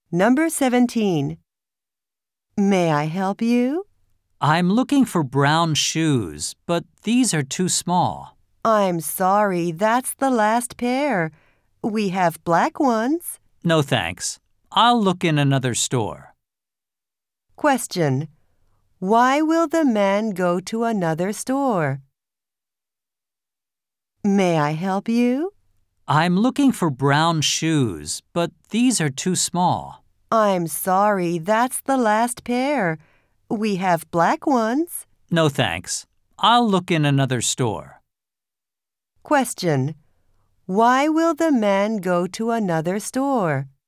Number 17. May I help you? I'm looking for brown shoes, but these are too small. I'm sorry, that's the last pair. We have black ones. No thanks. I'll look in another store. Question. Why will the man go to another store? May I help you? I'm looking for brown shoes, but these are too small. I'm sorry, that's the last pair. We have black ones. No thanks. I'll look in another store. Question. Why will the man go to another store?